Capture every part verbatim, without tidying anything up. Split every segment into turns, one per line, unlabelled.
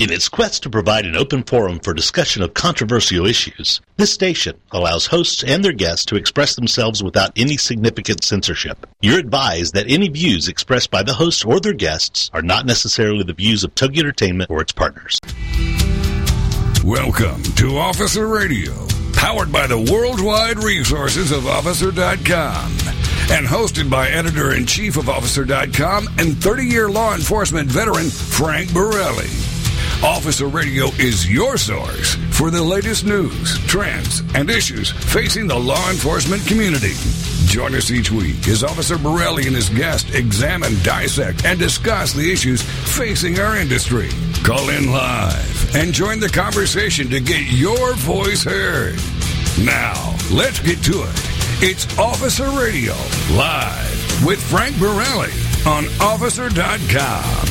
In its quest to provide an open forum for discussion of controversial issues, this station allows hosts and their guests to express themselves without any significant censorship. You're advised that any views expressed by the hosts or their guests are not necessarily the views of Tug Entertainment or its partners.
Welcome to Officer Radio, powered by the worldwide resources of Officer dot com, and hosted by Editor-in-Chief of Officer dot com and thirty-year law enforcement veteran Frank Borelli. Officer Radio is your source for the latest news, trends, and issues facing the law enforcement community. Join us each week as Officer Borelli and his guests examine, dissect, and discuss the issues facing our industry. Call in live and join the conversation to get your voice heard. Now, let's get to it. It's Officer Radio, live with Frank Borelli on Officer dot com.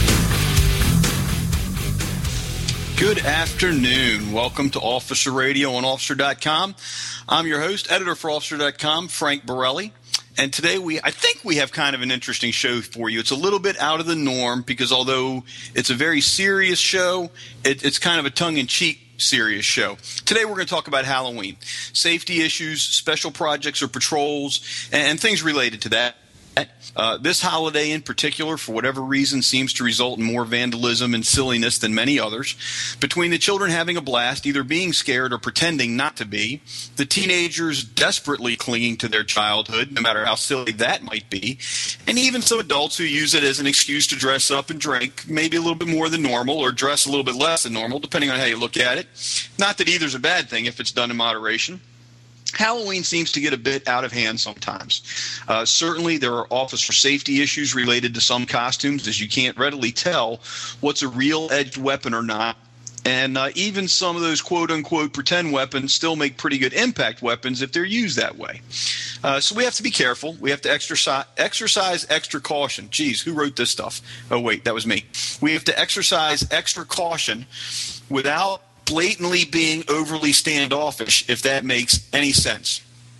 Good afternoon. Welcome to Officer Radio on Officer dot com. I'm your host, editor for Officer dot com, Frank Borelli. And today we, I think we have kind of an interesting show for you. It's a little bit out of the norm because although it's a very serious show, it, it's kind of a tongue-in-cheek serious show. Today we're going to talk about Halloween, safety issues, special projects or patrols, and, and things related to that. Uh, this holiday in particular, for whatever reason, seems to result in more vandalism and silliness than many others. Between the children having a blast, either being scared or pretending not to be, the teenagers desperately clinging to their childhood, no matter how silly that might be, and even some adults who use it as an excuse to dress up and drink, maybe a little bit more than normal or dress a little bit less than normal, depending on how you look at it. Not that either's a bad thing if it's done in moderation. Halloween seems to get a bit out of hand sometimes. Uh, certainly, there are officer safety issues related to some costumes, as you can't readily tell what's a real edged weapon or not. And uh, even some of those quote-unquote pretend weapons still make pretty good impact weapons if they're used that way. Uh, so we have to be careful. We have to exercise, exercise extra caution. Geez, who wrote this stuff? Oh, wait, that was me. We have to exercise extra caution without blatantly being overly standoffish, if that makes any sense.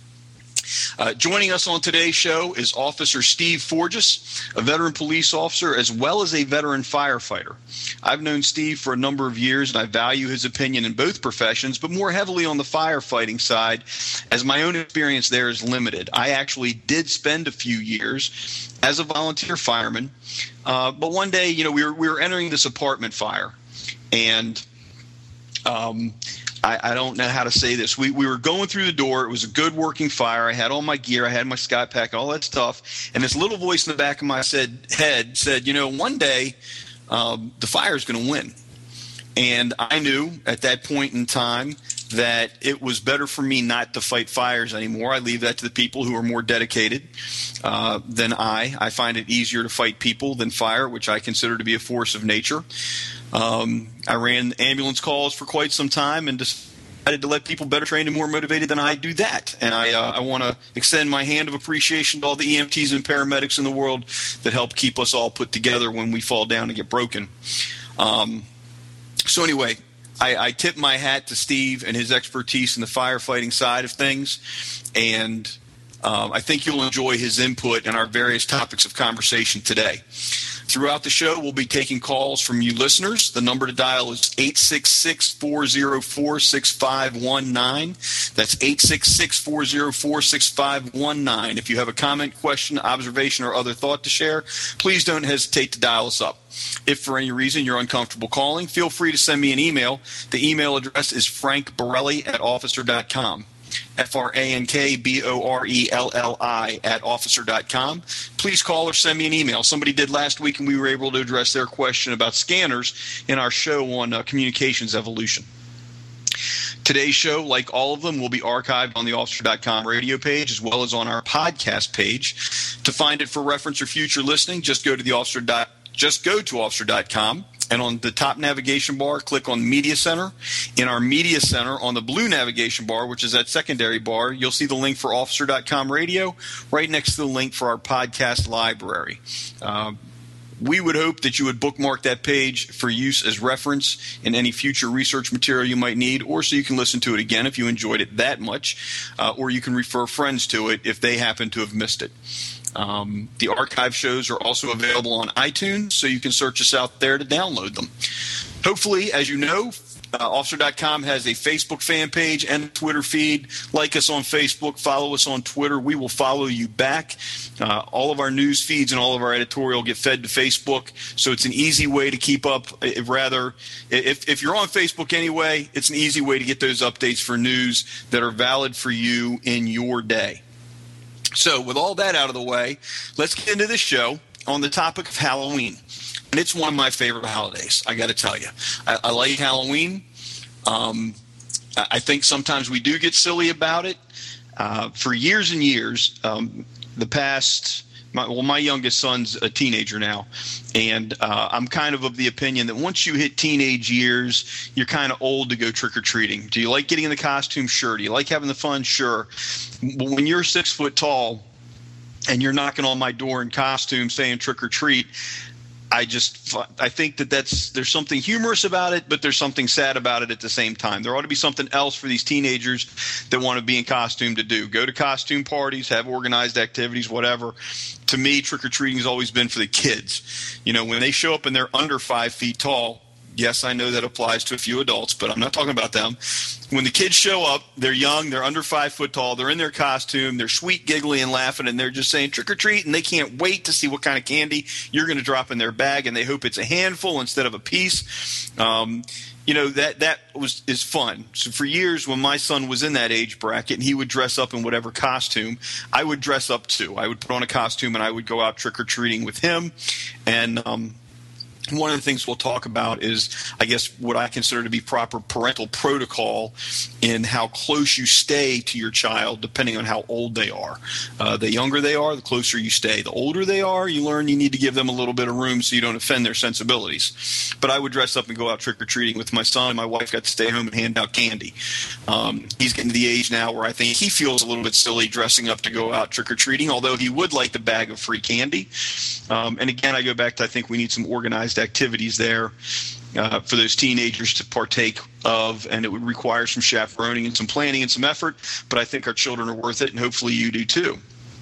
Uh, joining us on today's show is Officer Steve Forgis, a veteran police officer as well as a veteran firefighter. I've known Steve for a number of years, and I value his opinion in both professions, but more heavily on the firefighting side, as my own experience there is limited. I actually did spend a few years as a volunteer fireman, uh, but one day, you know, we were we were entering this apartment fire, and Um, I, I don't know how to say this. We we were going through the door. It was a good working fire. I had all my gear. I had my Scott pack, all that stuff. And this little voice in the back of my said, head said, you know, one day um, the fire is going to win. And I knew at that point in time that it was better for me not to fight fires anymore. I leave that to the people who are more dedicated uh, than I. I find it easier to fight people than fire, which I consider to be a force of nature. Um, I ran ambulance calls for quite some time and decided to let people better trained and more motivated than I do that. And I, uh, I want to extend my hand of appreciation to all the E M Ts and paramedics in the world that help keep us all put together when we fall down and get broken. Um, so anyway, I, I tip my hat to Steve and his expertise in the firefighting side of things, and um, I think you'll enjoy his input in our various topics of conversation today. Throughout the show, we'll be taking calls from you listeners. The number to dial is eight six six, four oh four, six five one nine. That's eight six six, four oh four, six five one nine. If you have a comment, question, observation, or other thought to share, please don't hesitate to dial us up. If for any reason you're uncomfortable calling, feel free to send me an email. The email address is frank borelli at officer dot com. F R A N K B O R E L L I at officer dot com. Please call or send me an email. Somebody did last week, and we were able to address their question about scanners in our show on uh, communications evolution. Today's show, like all of them, will be archived on the officer dot com radio page as well as on our podcast page. To find it for reference or future listening, just go to the officer. Just go to officer dot com. And on the top navigation bar, click on Media Center. In our Media Center, on the blue navigation bar, which is that secondary bar, you'll see the link for officer dot com radio right next to the link for our podcast library. Uh, we would hope that you would bookmark that page for use as reference in any future research material you might need, or so you can listen to it again if you enjoyed it that much, uh, or you can refer friends to it if they happen to have missed it. Um, the archive shows are also available on iTunes, so you can search us out there to download them. Hopefully, as you know, uh, Officer dot com has a Facebook fan page and a Twitter feed. Like us on Facebook, follow us on Twitter. We will follow you back. Uh, all of our news feeds and all of our editorial get fed to Facebook, so it's an easy way to keep up. If rather, if, if you're on Facebook anyway, it's an easy way to get those updates for news that are valid for you in your day. So with all that out of the way, let's get into this show on the topic of Halloween. And it's one of my favorite holidays, I got to tell you. I, I like Halloween. Um, I think sometimes we do get silly about it. Uh, for years and years, um, the past my, – well, my youngest son's a teenager now, and uh, I'm kind of of the opinion that once you hit teenage years, you're kind of old to go trick-or-treating. Do you like getting in the costume? Sure. Do you like having the fun? Sure. But when you're six foot tall and you're knocking on my door in costume saying trick-or-treat, I just I think that that's there's something humorous about it, but there's something sad about it at the same time. There ought to be something else for these teenagers that want to be in costume to do. Go to costume parties, have organized activities, whatever. To me, trick-or-treating has always been for the kids. You know, when they show up and they're under five feet tall, yes, I know that applies to a few adults, but I'm not talking about them. When the kids show up, they're young, they're under five foot tall, they're in their costume, they're sweet, giggly, and laughing, and they're just saying trick or treat, and they can't wait to see what kind of candy you're going to drop in their bag, and they hope it's a handful instead of a piece. Um, you know, that that was is fun. So for years, when my son was in that age bracket and he would dress up in whatever costume, I would dress up too. I would put on a costume and I would go out trick or treating with him, and um, one of the things we'll talk about is, I guess, what I consider to be proper parental protocol in how close you stay to your child depending on how old they are. Uh, the younger they are, the closer you stay. The older they are, you learn you need to give them a little bit of room so you don't offend their sensibilities. But I would dress up and go out trick-or-treating with my son, and my wife got to stay home and hand out candy. Um, he's getting to the age now where I think he feels a little bit silly dressing up to go out trick-or-treating, although he would like the bag of free candy. Um, and again, I go back to I think we need some organized activities there uh, for those teenagers to partake of, and it would require some chaperoning and some planning and some effort, but I think our children are worth it, and hopefully you do too.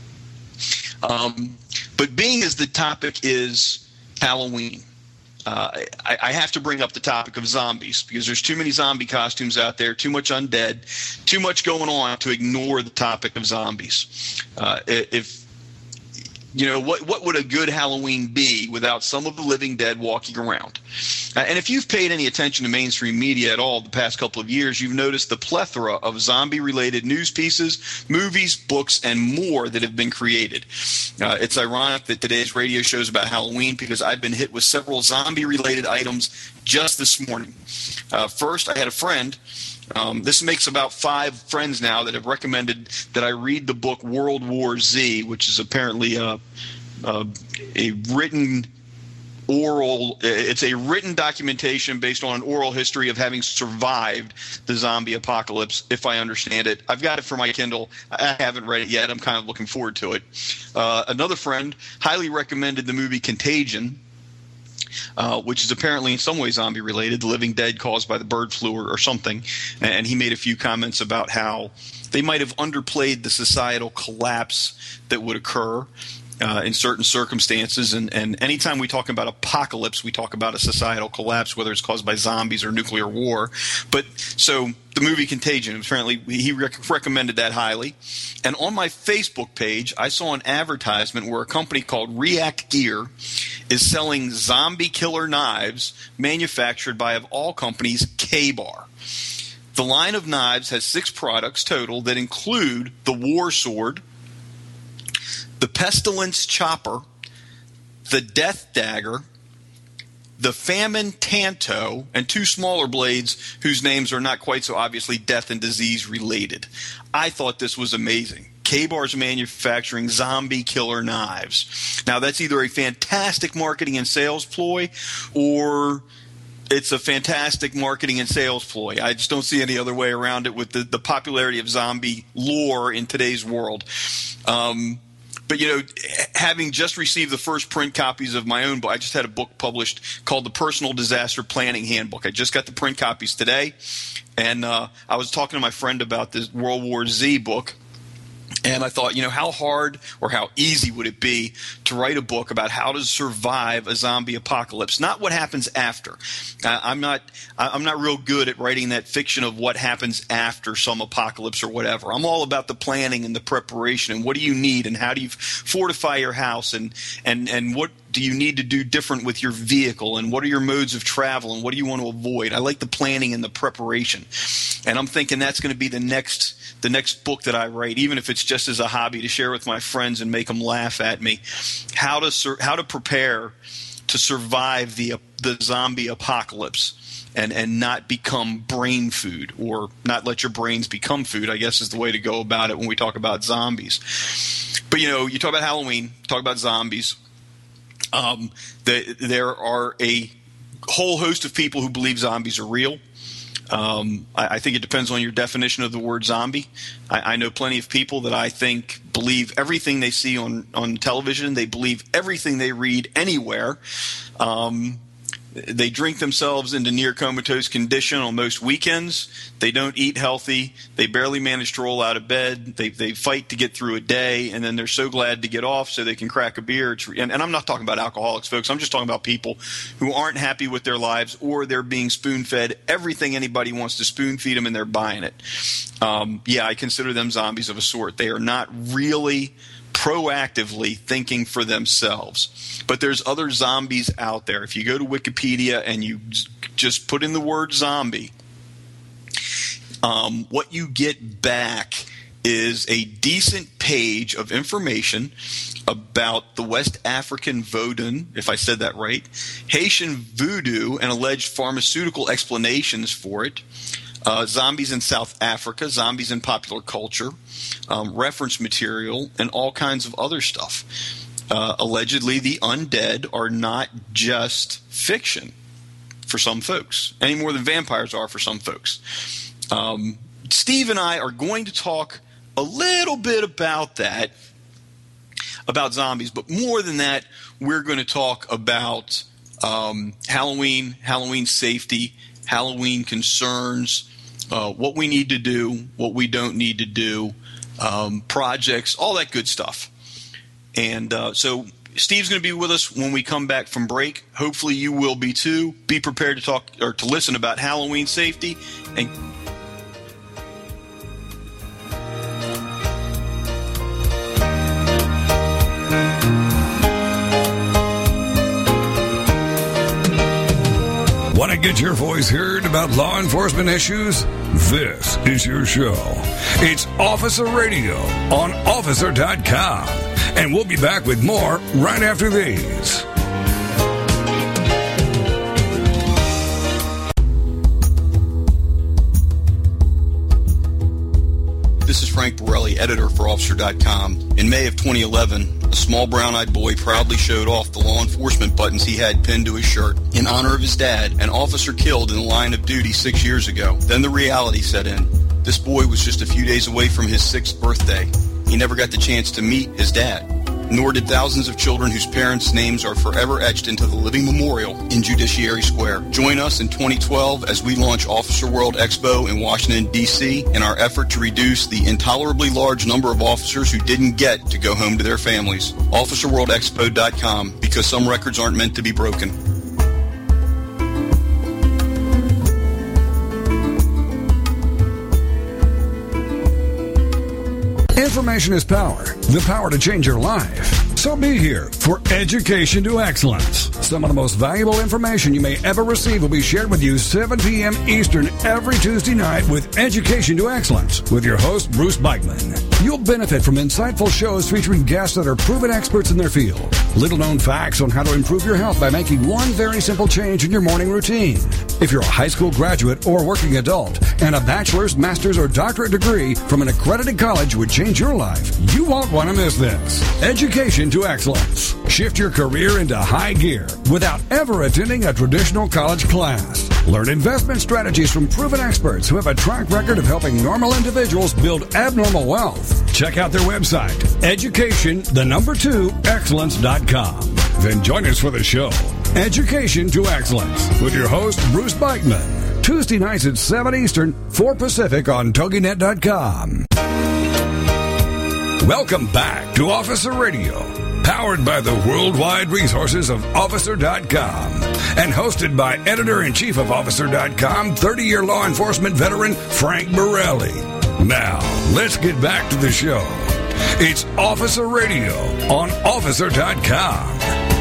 Um, but being as the topic is Halloween, uh, I, I have to bring up the topic of zombies because there's too many zombie costumes out there, too much undead, too much going on to ignore the topic of zombies. Uh, if You know, what what would a good Halloween be without some of the living dead walking around? Uh, and if you've paid any attention to mainstream media at all the past couple of years, you've noticed the plethora of zombie-related news pieces, movies, books, and more that have been created. Uh, it's ironic that today's radio show is about Halloween because I've been hit with several zombie-related items just this morning. Uh, first, I had a friend. Um, this makes about five friends now that have recommended that I read the book World War Z, which is apparently a, a, a written oral – it's a written documentation based on an oral history of having survived the zombie apocalypse, if I understand it. I've got it for my Kindle. I haven't read it yet. I'm kind of looking forward to it. Uh, another friend highly recommended the movie Contagion, Uh, which is apparently in some way zombie-related, the living dead caused by the bird flu or, or something. And he made a few comments about how they might have underplayed the societal collapse that would occur uh, in certain circumstances. And, and anytime we talk about apocalypse, we talk about a societal collapse, whether it's caused by zombies or nuclear war. But so the movie Contagion, apparently he rec- recommended that highly. And on my Facebook page, I saw an advertisement where a company called React Gear is selling zombie killer knives manufactured by, of all companies, K-Bar. The line of knives has six products total that include the War Sword, the Pestilence Chopper, the Death Dagger, the Famine Tanto, and two smaller blades whose names are not quite so obviously death and disease related. I thought this was amazing. K-Bar's manufacturing zombie killer knives. Now, that's either a fantastic marketing and sales ploy or it's a fantastic marketing and sales ploy. I just don't see any other way around it with the, the popularity of zombie lore in today's world. Um, but, you know, having just received the first print copies of my own book, I just had a book published called The Personal Disaster Planning Handbook. I just got the print copies today, and uh, I was talking to my friend about this World War Z book. And I thought, you know, how hard or how easy would it be to write a book about how to survive a zombie apocalypse? Not what happens after. I, I'm not I'm not real good at writing that fiction of what happens after some apocalypse or whatever. I'm all about the planning and the preparation and what do you need and how do you fortify your house and and, and what do you need to do different with your vehicle and what are your modes of travel and what do you want to avoid? I like the planning and the preparation. And I'm thinking that's going to be the next the next book that I write, even if it's just as a hobby to share with my friends and make them laugh at me. How to sur- how to prepare to survive the the zombie apocalypse and, and not become brain food, or not let your brains become food, I guess is the way to go about it when we talk about zombies. But, you know, you talk about Halloween, talk about zombies. Um, the, there are a whole host of people who believe zombies are real. Um, I, I think it depends on your definition of the word zombie. I, I know plenty of people that I think believe everything they see on, on television. They believe everything they read anywhere. Um, they drink themselves into near comatose condition on most weekends. They don't eat healthy. They barely manage to roll out of bed. They they fight to get through a day, and then they're so glad to get off so they can crack a beer. It's, and, and I'm not talking about alcoholics, folks. I'm just talking about people who aren't happy with their lives, or they're being spoon-fed everything anybody wants to spoon-feed them, and they're buying it. Um, yeah, I consider them zombies of a sort. They are not really proactively thinking for themselves. But there's other zombies out there. If you go to Wikipedia and you just put in the word zombie, um, what you get back is a decent page of information about the West African Vodun, if I said that right, Haitian voodoo and alleged pharmaceutical explanations for it, Uh, zombies in South Africa, zombies in popular culture, um, reference material, and all kinds of other stuff. Uh, allegedly, the undead are not just fiction for some folks, any more than vampires are for some folks. Um, Steve and I are going to talk a little bit about that, about zombies, but more than that, we're going to talk about um, Halloween, Halloween safety, Halloween concerns, Uh, what we need to do, what we don't need to do, um, projects, all that good stuff. And uh, so Steve's going to be with us when we come back from break. Hopefully you will be too. Be prepared to talk or to listen about Halloween safety and
Want to get your voice heard about law enforcement issues? This is your show. It's Officer Radio on officer dot com. And we'll be back with more right after these.
This is Frank Borelli, editor for officer dot com. In May of twenty eleven, a small brown-eyed boy proudly showed off the law enforcement buttons he had pinned to his shirt. In honor of his dad, an officer killed in the line of duty six years ago. Then the reality set in. This boy was just a few days away from his sixth birthday. He never got the chance to meet his dad. Nor did thousands of children whose parents' names are forever etched into the living memorial in Judiciary Square. Join us in twenty twelve as we launch Officer World Expo in Washington, D C in our effort to reduce the intolerably large number of officers who didn't get to go home to their families. officer world expo dot com, because some records aren't meant to be broken.
Information is power, the power to change your life. So be here for Education to Excellence. Some of the most valuable information you may ever receive will be shared with you seven p.m. Eastern every Tuesday night with Education to Excellence with your host, Bruce Beichman. You'll benefit from insightful shows featuring guests that are proven experts in their field. Little-known facts on how to improve your health by making one very simple change in your morning routine. If you're a high school graduate or working adult and a bachelor's, master's, or doctorate degree from an accredited college would change your life, you won't want to miss this. Education to Excellence. Shift your career into high gear without ever attending a traditional college class. Learn investment strategies from proven experts who have a track record of helping normal individuals build abnormal wealth. Check out their website, education, the number two, excellence dot com. Then join us for the show, Education to Excellence, with your host, Bruce Beichman. Tuesday nights at seven Eastern, four Pacific on toginet dot com. Welcome back to Officer Radio, powered by the worldwide resources of Officer dot com and hosted by Editor-in-Chief of Officer dot com, thirty-year law enforcement veteran Frank Borelli. Now, let's get back to the show. It's Officer Radio on Officer dot com.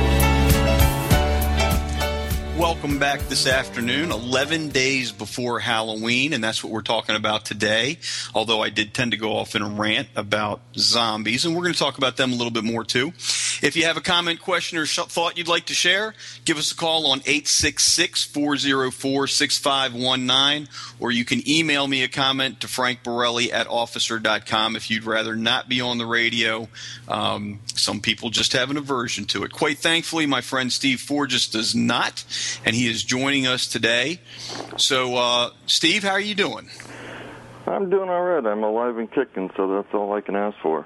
Welcome back this afternoon, eleven days before Halloween, and that's what we're talking about today, although I did tend to go off in a rant about zombies, and we're going to talk about them a little bit more too. If you have a comment, question, or sh- thought you'd like to share, give us a call on eight six six, four oh four, six five one nine, or you can email me a comment to frank borelli at officer dot com if you'd rather not be on the radio. Um, some people just have an aversion to it. Quite thankfully, my friend Steve Forges does not, and he is joining us today. So, uh, Steve, how are you doing?
I'm doing all right. I'm alive and kicking, so that's all I can ask for.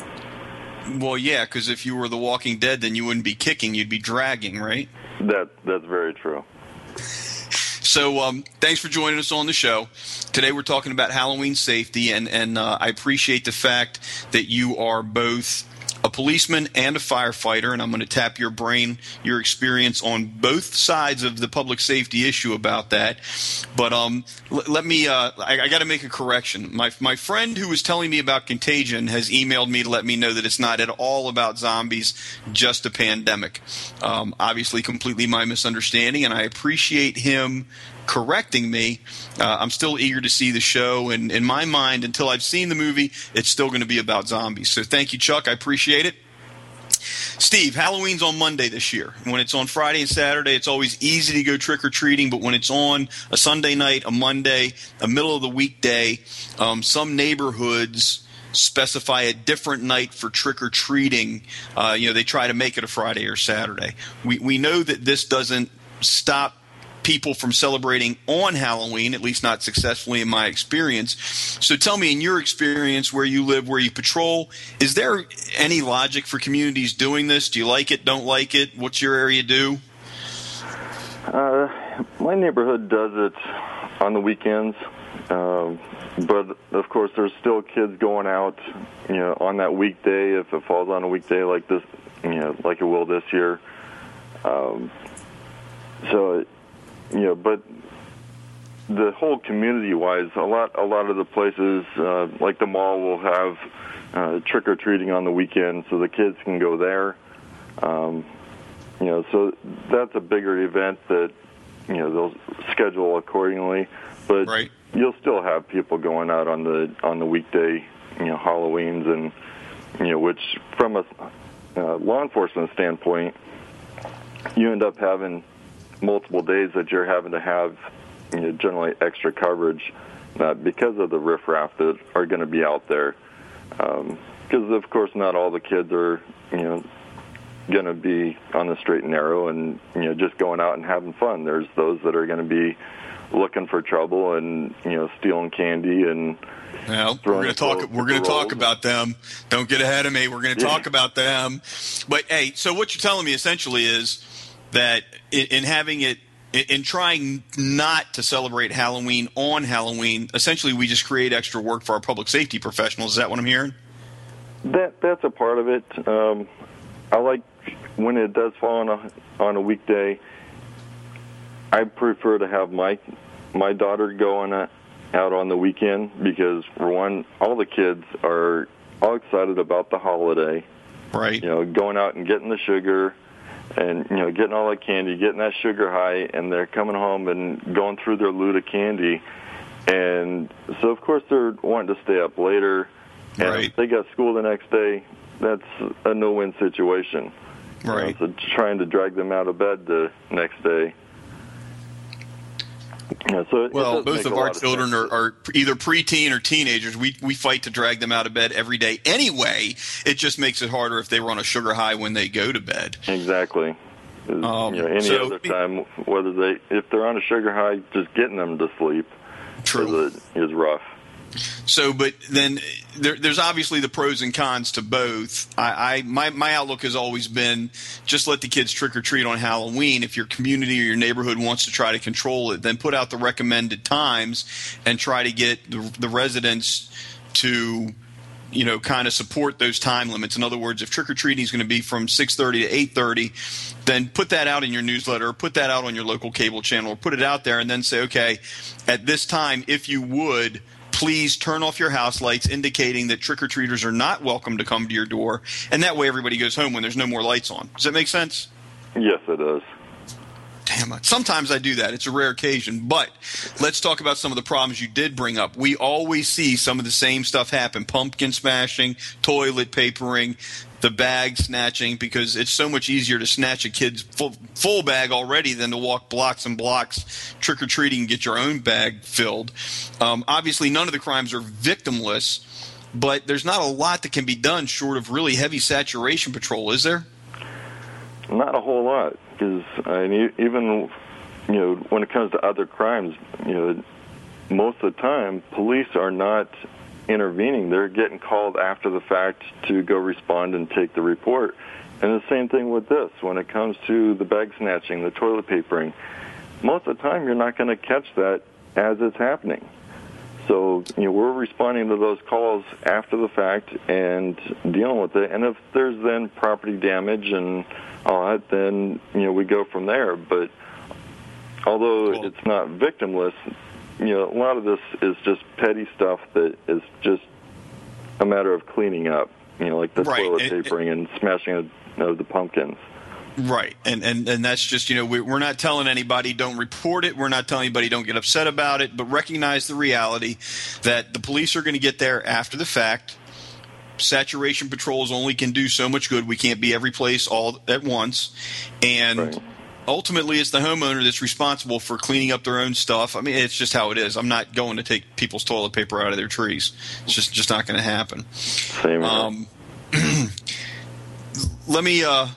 Well, yeah, because if you were The Walking Dead, then you wouldn't be kicking, you'd be dragging, right?
That That's very true.
So um, thanks for joining us on the show. Today we're talking about Halloween safety, and, and uh, I appreciate the fact that you are both a policeman and a firefighter, and I'm going to tap your brain, your experience on both sides of the public safety issue about that. But um, l- let me uh, – I, I got to make a correction. My my friend who was telling me about Contagion has emailed me to let me know that it's not at all about zombies, just a pandemic. Um, obviously completely my misunderstanding, and I appreciate him correcting me. Uh, I'm still eager to see the show, and in my mind, until I've seen the movie, it's still going to be about zombies. So thank you, Chuck. I appreciate it. Steve, Halloween's on Monday this year. When it's on Friday and Saturday, it's always easy to go trick-or-treating, but when it's on a Sunday night, a Monday, a middle of the weekday, um, some neighborhoods specify a different night for trick-or-treating. Uh, you know, they try to make it a Friday or Saturday. We we know that this doesn't stop people from celebrating on Halloween, at least not successfully in my experience. So tell me, in your experience, where you live, where you patrol, is there any logic for communities doing this? Do you like it, don't like it? What's your area do?
Uh, my neighborhood does it on the weekends, um, but of course there's still kids going out, you know, on that weekday if it falls on a weekday like this, you know, like it will this year. Um, so. It, You know, but the whole community-wise, a lot, a lot of the places, uh, like the mall, will have uh, trick-or-treating on the weekend, so the kids can go there. Um, you know, so that's a bigger event that, you know, they'll schedule accordingly. But
right.
You'll still have people going out on the on the weekday, you know, Halloweens, and you know, which from a uh, law enforcement standpoint, you end up having multiple days that you're having to have, you know, generally extra coverage uh, because of the riffraff that are going to be out there. Because, um, of course, not all the kids are, you know, going to be on the straight and narrow and, you know, just going out and having fun. There's those that are going to be looking for trouble and, you know, stealing candy and
well, we're going to talk. We're going to talk about them. Don't get ahead of me. We're going to talk yeah. about them. But hey, so what you're telling me essentially is that in having it, in trying not to celebrate Halloween on Halloween, essentially we just create extra work for our public safety professionals. Is that what I'm hearing?
That that's a part of it. Um, I like when it does fall on a on a weekday. I prefer to have my my daughter go on a, out on the weekend because, for one, all the kids are all excited about the holiday.
Right.
You know, going out and getting the sugar. And, you know, getting all that candy, getting that sugar high, and they're coming home and going through their loot of candy. And so, of course, they're wanting to stay up later. And
right.
if they got school the next day, that's a no-win situation.
Right.
You know, so trying to drag them out of bed the next day. Yeah, so
well, both of our children are, are either preteen or teenagers. We we fight to drag them out of bed every day anyway. It just makes it harder if they were on a sugar high when they go to bed.
Exactly. Um, you know, any
so,
other time, whether they if they're on a sugar high, just getting them to sleep
true.
is, is rough.
So, but then there, there's obviously the pros and cons to both. I, I my my outlook has always been just let the kids trick or treat on Halloween. If your community or your neighborhood wants to try to control it, then put out the recommended times and try to get the, the residents to you know, kind of support those time limits. In other words, if trick-or-treating is going to be from six thirty to eight thirty, then put that out in your newsletter, or put that out on your local cable channel, or put it out there and then say, okay, at this time, if you would, please turn off your house lights, indicating that trick-or-treaters are not welcome to come to your door. And that way everybody goes home when there's no more lights on. Does that make sense?
Yes, it does.
Damn it. Sometimes I do that. It's a rare occasion. But let's talk about some of the problems you did bring up. We always see some of the same stuff happen. Pumpkin smashing, toilet papering, the bag snatching, because it's so much easier to snatch a kid's full, full bag already than to walk blocks and blocks trick-or-treating and get your own bag filled. Um, obviously, none of the crimes are victimless, but there's not a lot that can be done short of really heavy saturation patrol, is there?
Not a whole lot, because I mean, even you know, when it comes to other crimes, you know, most of the time police are not intervening. They're getting called after the fact to go respond and take the report. And the same thing with this. When it comes to the bag snatching, the toilet papering, most of the time you're not going to catch that as it's happening. So, you know, we're responding to those calls after the fact and dealing with it. And if there's then property damage and all that, then, you know, we go from there. But although
cool.
it's not victimless, you know, a lot of this is just petty stuff that is just a matter of cleaning up, you know, like the
right.
toilet
and,
papering and, and smashing of, of the pumpkins.
Right, and, and and that's just, you know, we, we're not telling anybody don't report it. We're not telling anybody don't get upset about it, but recognize the reality that the police are going to get there after the fact. Saturation patrols only can do so much good. We can't be every place all at once. And right. ultimately, it's the homeowner that's responsible for cleaning up their own stuff. I mean, it's just how it is. I'm not going to take people's toilet paper out of their trees. It's just, just not going to happen.
Same
um, let me... Uh,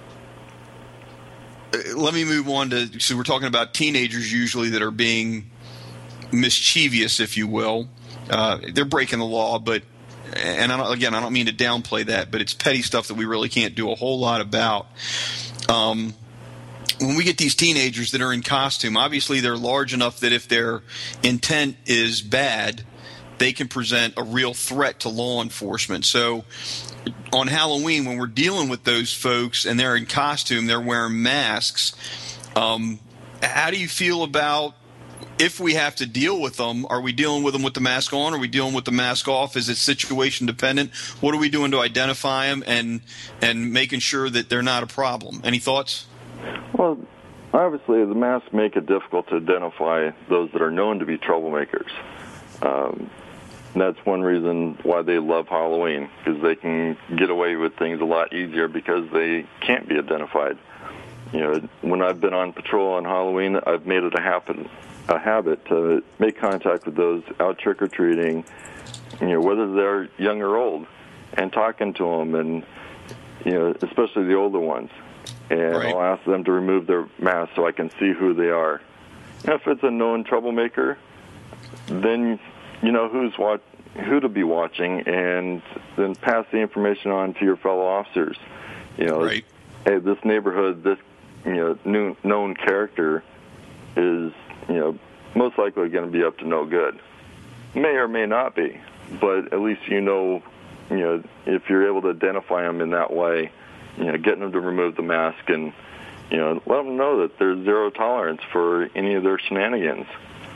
Let me move on to, so we're talking about teenagers usually that are being mischievous, if you will. Uh, they're breaking the law, but, and I don't, again, I don't mean to downplay that, but it's petty stuff that we really can't do a whole lot about. Um, when we get these teenagers that are in costume, obviously they're large enough that if their intent is bad, they can present a real threat to law enforcement. So on Halloween, when we're dealing with those folks and they're in costume, they're wearing masks, um, how do you feel about if we have to deal with them? Are we dealing with them with the mask on? Are we dealing with the mask off? Is it situation dependent? What are we doing to identify them and and making sure that they're not a problem? Any thoughts?
Well, obviously the masks make it difficult to identify those that are known to be troublemakers. Um, that's one reason why they love Halloween, because they can get away with things a lot easier because they can't be identified. You know, when I've been on patrol on Halloween, I've made it a habit, a habit to make contact with those out trick-or-treating, you know, whether they're young or old, and talking to them, and, you know, especially the older ones. And right. I'll ask them to remove their mask so I can see who they are. And if it's a known troublemaker, then you know who's what, who to be watching, and then pass the information on to your fellow officers. You know,
right.
Hey, this neighborhood, this you know new, known character is you know most likely going to be up to no good. May or may not be, but at least you know you know if you're able to identify them in that way, you know, getting them to remove the mask and you know let them know that there's zero tolerance for any of their shenanigans.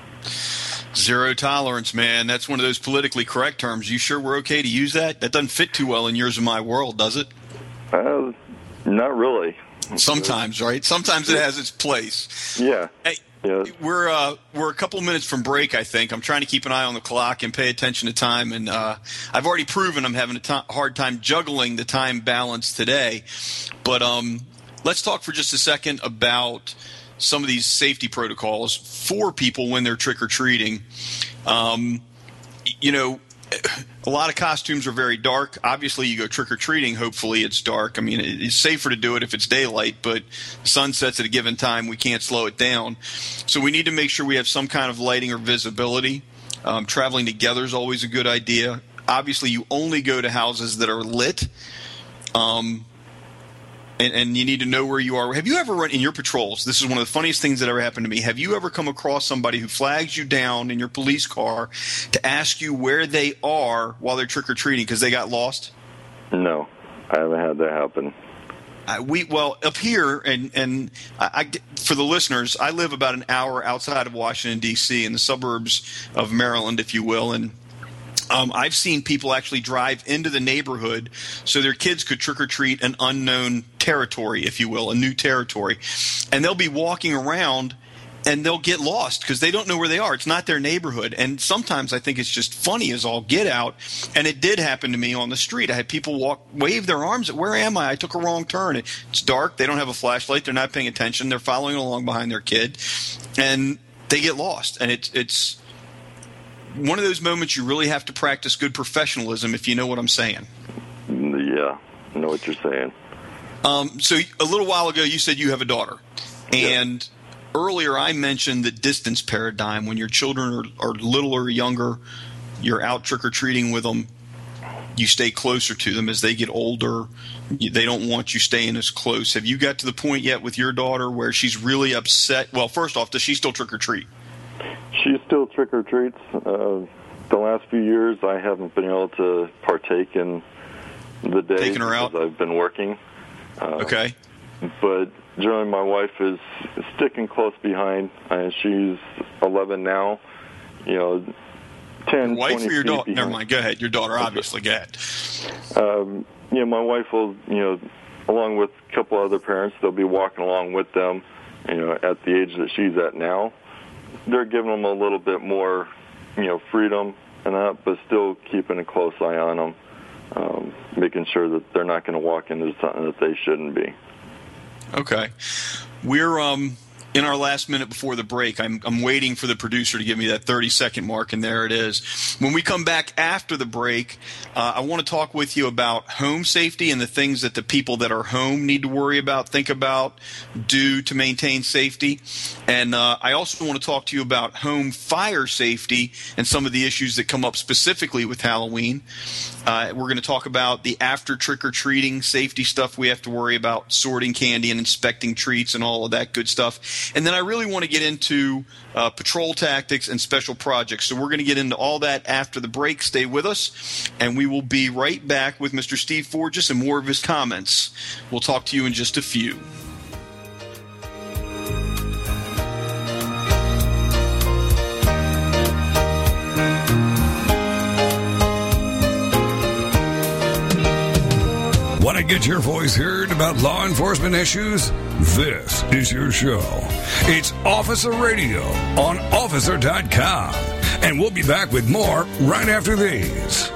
Zero tolerance, man. That's one of those politically correct terms. You sure we're okay to use that? That doesn't fit too well in yours and my world, does it?
Uh, not really.
Sometimes, right? Sometimes it has its place.
Yeah.
Hey,
yeah.
we're uh, we're a couple minutes from break, I think. I'm trying to keep an eye on the clock and pay attention to time, and uh, I've already proven I'm having a t- hard time juggling the time balance today. But um, let's talk for just a second about some of these safety protocols for people when they're trick-or-treating. Um, you know, a lot of costumes are very dark. Obviously, you go trick-or-treating, hopefully it's dark. I mean, it's safer to do it if it's daylight, but sun sets at a given time. We can't slow it down. So we need to make sure we have some kind of lighting or visibility. Um, traveling together is always a good idea. Obviously, you only go to houses that are lit. Um and, and you need to know where you are. Have you ever run in your patrols? This is one of the funniest things that ever happened to me. Have you ever come across somebody who flags you down in your police car to ask you where they are while they're trick-or-treating because they got lost?
No, I haven't had that happen.
Uh, we well up here, and and I, I, for the listeners, I live about an hour outside of Washington D C in the suburbs of Maryland, if you will, and um, I've seen people actually drive into the neighborhood so their kids could trick or treat an unknown territory, if you will, a new territory, and they'll be walking around. And they'll get lost because they don't know where they are. It's not their neighborhood. And sometimes I think it's just funny as all get out. And it did happen to me on the street. I had people walk, wave their arms at, where am I? I took a wrong turn. It's dark. They don't have a flashlight. They're not paying attention. They're following along behind their kid. And they get lost. And it's it's one of those moments you really have to practice good professionalism, if you know what I'm saying.
Yeah, I know what you're saying.
Um, so a little while ago, you said you have a daughter. And... Yeah. Earlier, I mentioned the distance paradigm. When your children are, are little or younger, you're out trick-or-treating with them. You stay closer to them. As they get older, they don't want you staying as close. Have you got to the point yet with your daughter where she's really upset? Well, first off, does she still trick-or-treat?
She still trick-or-treats. Uh, the last few years, I haven't been able to partake in the day
Taking her out?
because I've been working. Uh,
okay.
But generally, my wife is sticking close behind, and she's eleven now. You know, ten,
your wife
twenty
or your daughter?
behind.
Never mind. Go ahead. Your daughter, obviously. Go ahead.
Um, you know, my wife will, you know, along with a couple other parents, they'll be walking along with them. You know, at the age that she's at now, they're giving them a little bit more, you know, freedom and that, but still keeping a close eye on them, um, making sure that they're not going to walk into something that they shouldn't be.
Okay. We're um, in our last minute before the break. I'm, I'm waiting for the producer to give me that thirty-second mark, and there it is. When we come back after the break, uh, I want to talk with you about home safety and the things that the people that are home need to worry about, think about, do to maintain safety. And uh, I also want to talk to you about home fire safety and some of the issues that come up specifically with Halloween. Uh, we're going to talk about the after trick-or-treating safety stuff we have to worry about, sorting candy and inspecting treats and all of that good stuff. And then I really want to get into uh, patrol tactics and special projects. So we're going to get into all that after the break. Stay with us, and we will be right back with Mister Steve Forges and more of his comments. We'll talk to you in just a few.
Want to get your voice heard about law enforcement issues? This is your show. It's Officer Radio on officer dot com. And we'll be back with more right after these.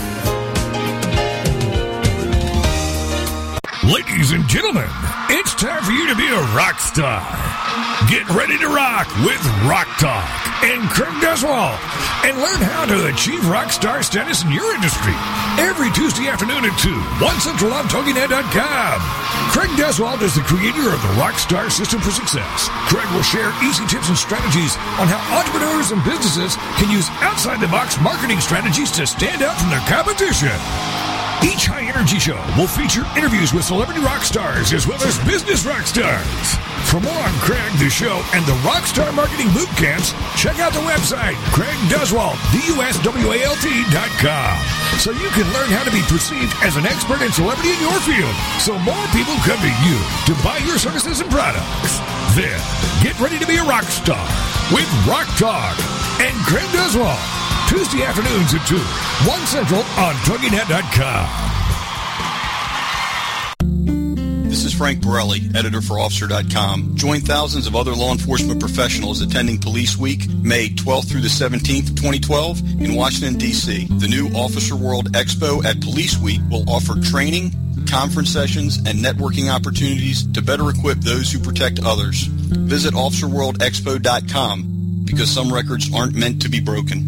Ladies and gentlemen, it's time for you to be a rock star. Get ready to rock with Rock Talk and Craig Deswald, and learn how to achieve rock star status in your industry every Tuesday afternoon at two, one central on toginet dot com. Craig Deswald is the creator of the Rockstar System for Success. Craig will share easy tips and strategies on how entrepreneurs and businesses can use outside-the-box marketing strategies to stand out from their competition. Each high-energy show will feature interviews with celebrity rock stars as well as business rock stars. For more on Craig, the show, and the Rockstar Marketing Boot Camps, check out the website, Craig Deswald, D U S W A L T dot com, so you can learn how to be perceived as an expert and celebrity in your field, so more people come to you to buy your services and products. Then, get ready to be a rock star with Rock Talk and Craig Deswald. Tuesday afternoons at two, one central on toginet dot com.
This is Frank Borelli, editor for officer dot com. Join thousands of other law enforcement professionals attending Police Week, May twelfth through the seventeenth, twenty twelve, in Washington, D C. The new Officer World Expo at Police Week will offer training, conference sessions, and networking opportunities to better equip those who protect others. Visit officer world expo dot com because some records aren't meant to be broken.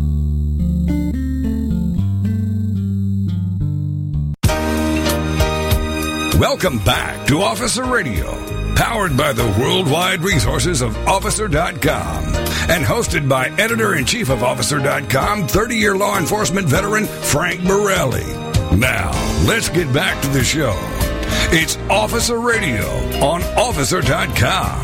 Welcome back to Officer Radio, powered by the worldwide resources of officer dot com and hosted by editor-in-chief of officer dot com, thirty-year law enforcement veteran Frank Borelli. Now, let's get back to the show. It's Officer Radio on officer dot com.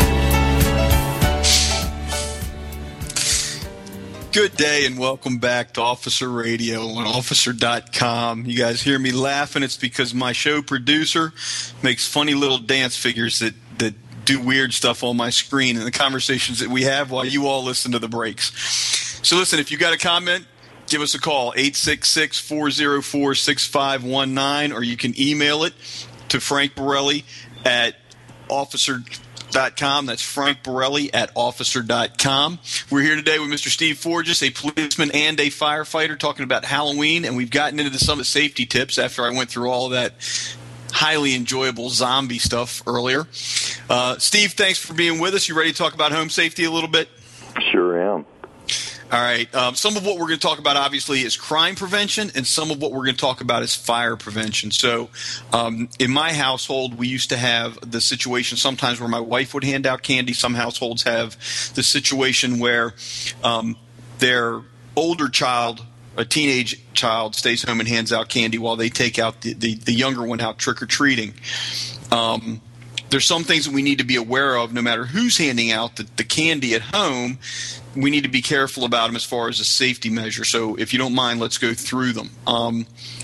Good day and welcome back to Officer Radio on officer dot com. You guys hear me laughing, it's because my show producer makes funny little dance figures that, that do weird stuff on my screen and the conversations that we have while you all listen to the breaks. So listen, if you got a comment, give us a call, eight six six, four oh four, six five one nine, or you can email it to Frank Borelli at officer dot com. That's Frank Borelli at officer dot com. We're here today with Mister Steve Forges, a policeman and a firefighter, talking about Halloween, and we've gotten into some of the safety tips after I went through all of that highly enjoyable zombie stuff earlier. Uh, Steve, thanks for being with us. You ready to talk about home safety a little bit?
Sure am.
All right. Um, some of what we're going to talk about, obviously, is crime prevention, and some of what we're going to talk about is fire prevention. So um, in my household, we used to have the situation sometimes where my wife would hand out candy. Some households have the situation where um, their older child, a teenage child, stays home and hands out candy while they take out the, the, the younger one out trick-or-treating. Um There's some things that we need to be aware of no matter who's handing out the, the candy at home. We need to be careful about them as far as a safety measure. So if you don't mind, let's go through them. Um,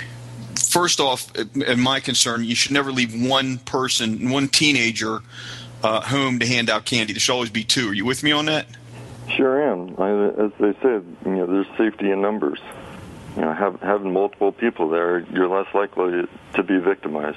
first off, in my concern, you should never leave one person, one teenager uh, home to hand out candy. There should always be two. Are you with me on that?
Sure am. I, as they said, you know, there's safety in numbers. You know, have, having multiple people there, you're less likely to be victimized.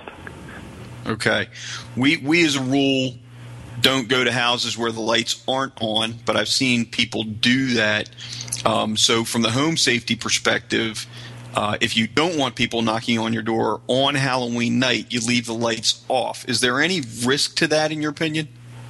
Okay. We we as a rule don't go to houses where the lights aren't on, but I've seen people do that. Um, so from the home safety perspective, uh, if you don't want people knocking on your door on Halloween night, you leave the lights off. Is there any risk to that in your opinion?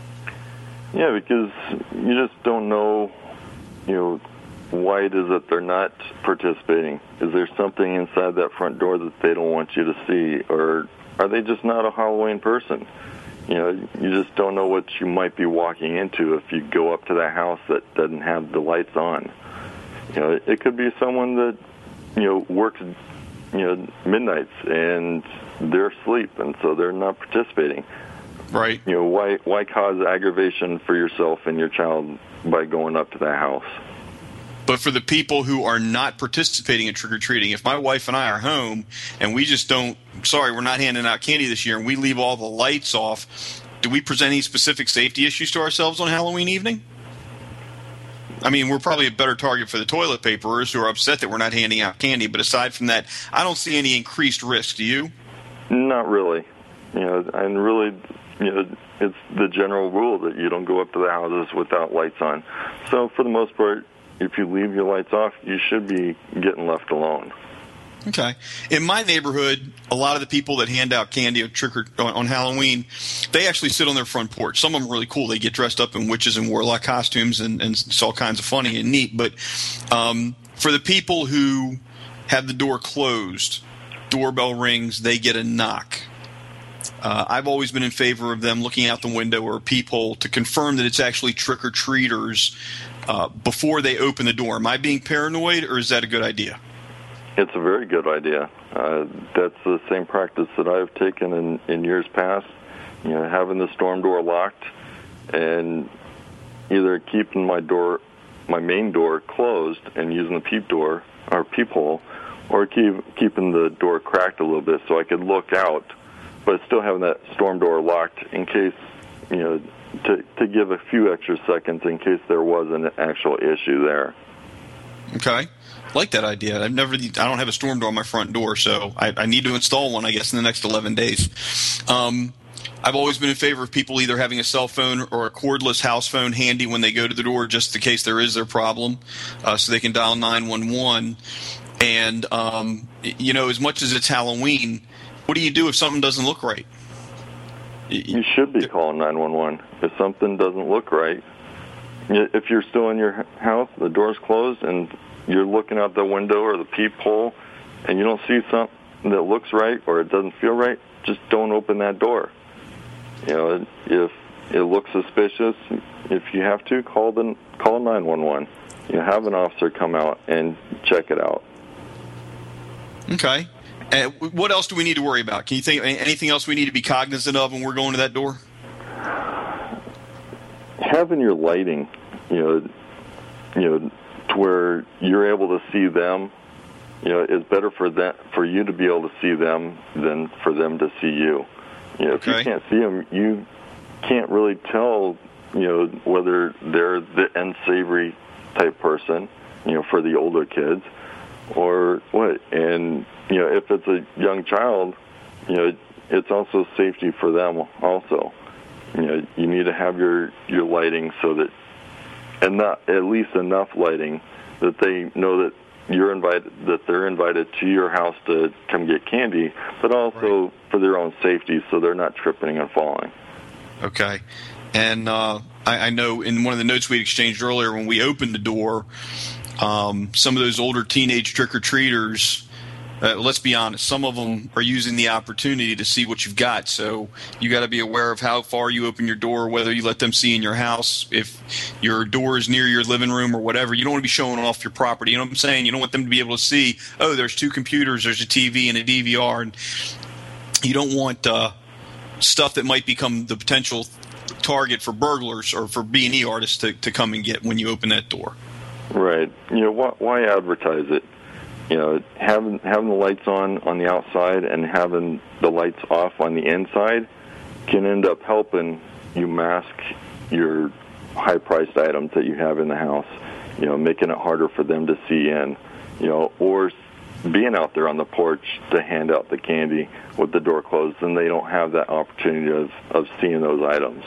Yeah, because you just don't know, you know, why it is that they're not participating. Is there something inside that front door that they don't want you to see, or are they just not a Halloween person? You know, you just don't know what you might be walking into if you go up to that house that doesn't have the lights on. You know, it could be someone that, you know, works, you know, midnights and they're asleep and so they're not participating.
Right.
You know, why why cause aggravation for yourself and your child by going up to that house?
But for the people who are not participating in trick-or-treating, if my wife and I are home and we just don't, sorry, we're not handing out candy this year, and we leave all the lights off, do we present any specific safety issues to ourselves on Halloween evening? I mean, we're probably a better target for the toilet paperers who are upset that we're not handing out candy, but aside from that, I don't see any increased risk. Do you?
Not really. You know, and really, you know, it's the general rule that you don't go up to the houses without lights on. So for the most part, if you leave your lights off, you should be getting left alone.
Okay. In my neighborhood, a lot of the people that hand out candy or trick or, on Halloween, they actually sit on their front porch. Some of them are really cool. They get dressed up in witches and warlock costumes, and, and it's all kinds of funny and neat. But um, for the people who have the door closed, doorbell rings, they get a knock. Uh, I've always been in favor of them looking out the window or a peephole to confirm that it's actually trick-or-treaters uh, before they open the door. Am I being paranoid, or is that a good idea?
It's a very good idea. Uh, that's the same practice that I've taken in, in years past. You know, having the storm door locked and either keeping my door, my main door closed and using the peep door or peephole, or keep, keeping the door cracked a little bit so I could look out, but still having that storm door locked in case, you know, to, to give a few extra seconds in case there was an actual issue there.
Okay. I like that idea. I've never, I don't have a storm door on my front door, so I, I need to install one, I guess, in the next eleven days. Um, I've always been in favor of people either having a cell phone or a cordless house phone handy when they go to the door, just in case there is their problem, uh, so they can dial nine one one. And, um, you know, as much as it's Halloween, what do you do if something doesn't look right?
You should be calling nine one one if something doesn't look right. If you're still in your house, the door's closed, and you're looking out the window or the peephole, and you don't see something that looks right or it doesn't feel right, just don't open that door. You know, if it looks suspicious, if you have to, call the call nine one one. You know, have an officer come out and check it out.
Okay. Uh, what else do we need to worry about? Can you think anything else we need to be cognizant of when we're going to that door?
Having your lighting, you know, you know, to where you're able to see them, you know, is better for them, for you to be able to see them than for them to see you. You know,
Okay.
if you can't see them, you can't really tell, you know, whether they're the unsavory type person, you know, for the older kids, or what. And, you know, if it's a young child, you know, it's also safety for them also. You know, you need to have your, your lighting so that, and not at least enough lighting that they know that you're invited, that they're invited to your house to come get candy, but also
Right.
for their own safety so they're not tripping and falling.
Okay. And uh, I, I know in one of the notes we exchanged earlier when we opened the door, um, some of those older teenage trick-or-treaters, uh, let's be honest, some of them are using the opportunity to see what you've got. So you got to be aware of how far you open your door, whether you let them see in your house, if your door is near your living room or whatever. You don't want to be showing off your property. You know what I'm saying? You don't want them to be able to see, oh, there's two computers, there's a T V and a D V R. And you don't want uh, stuff that might become the potential target for burglars or for B and E artists to, to come and get when you open that door.
Right. You know, why, why advertise it? You know, having having the lights on on the outside and having the lights off on the inside can end up helping you mask your high-priced items that you have in the house. You know, making it harder for them to see in. You know, or being out there on the porch to hand out the candy with the door closed, and they don't have that opportunity of, of seeing those items.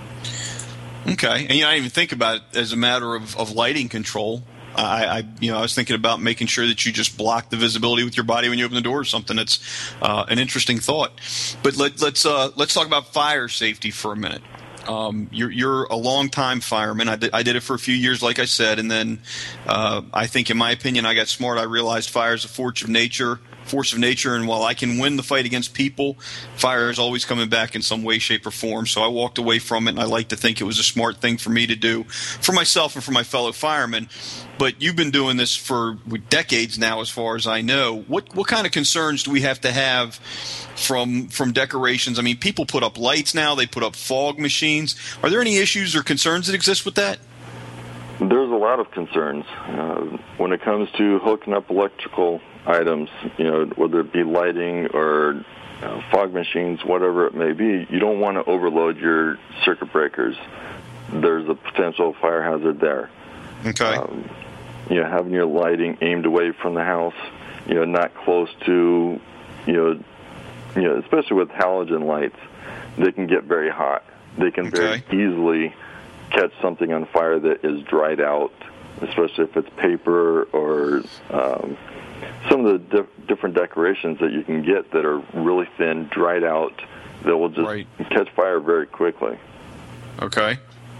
Okay, and you know, I didn't even think about it as a matter of, of lighting control. I, I, you know, I was thinking about making sure that you just block the visibility with your body when you open the door or something. That's uh, an interesting thought. But let, let's uh, let's talk about fire safety for a minute. Um, you're, you're a long-time fireman. I did, I did it for a few years, like I said, and then uh, I think, in my opinion, I got smart. I realized fire is a force of nature. Force of nature, and while I can win the fight against people, fire is always coming back in some way, shape, or form. So I walked away from it, and I like to think it was a smart thing for me to do for myself and for my fellow firemen. But you've been doing this for decades now, as far as I know. What what kind of concerns do we have to have from from decorations? I mean, people put up lights now; they put up fog machines. Are there any issues or concerns that exist with that?
There's a lot of concerns uh, when it comes to hooking up electrical items, you know, whether it be lighting or uh, fog machines, whatever it may be. You don't want to overload your circuit breakers. There's a potential fire hazard there.
Okay.
Um, you know, having your lighting aimed away from the house, you know, not close to, you know, you know, especially with halogen lights, they can get very hot. They can
Okay.
very easily catch something on fire that is dried out, especially if it's paper or um, some of the diff- different decorations that you can get that are really thin, dried out, that will just
Right.
catch fire very quickly.
Okay.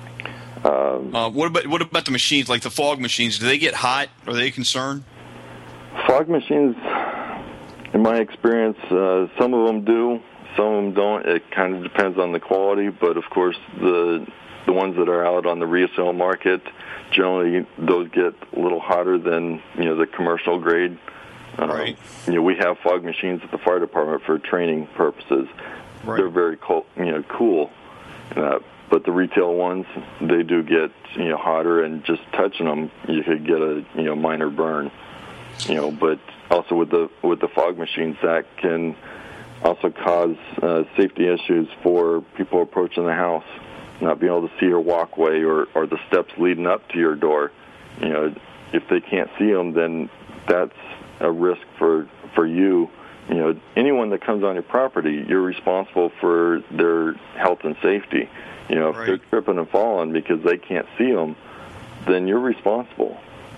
Um,
Uh, what about what about the machines, like the fog machines? Do they get hot? Are they a concern?
Fog machines, in my experience, uh, some of them do, some of them don't. It kind of depends on the quality, but of course the the ones that are out on the resale market, generally those get a little hotter than, you know, the commercial grade. Uh,
Right.
You know, we have fog machines at the fire department for training purposes.
Right.
They're very cold, you know, cool. Uh, but the retail ones, they do get, you know, hotter, and just touching them, you could get a, you know, minor burn. You know, but also with the with the fog machines, that can also cause uh, safety issues for people approaching the house, not being able to see your walkway or, or the steps leading up to your door. You know, if they can't see them, then that's a risk for for you. You know, anyone that comes on your property, you're responsible for their health and safety. You know, if
Right.
they're tripping and falling because they can't see them, then you're responsible.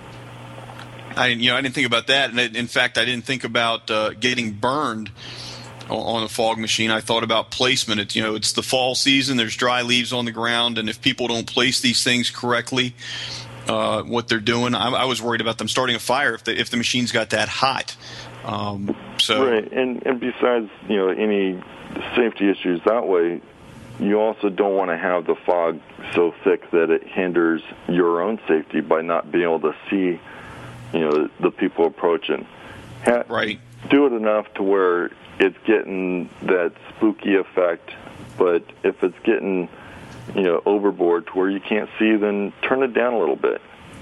I you know I didn't think about that, and in fact, I didn't think about uh, getting burned on a fog machine. I thought about placement. It's, you know, it's the fall season. There's dry leaves on the ground, and if people don't place these things correctly, uh, what they're doing, I, I was worried about them starting a fire if the if the machines got that hot. Um, so
Right, and and besides, you know, any safety issues that way, you also don't want to have the fog so thick that it hinders your own safety by not being able to see, you know, the people approaching. Ha-
Right.
do it enough to where it's getting that spooky effect. But if it's getting, you know, overboard to where you can't see, then turn it down a little bit.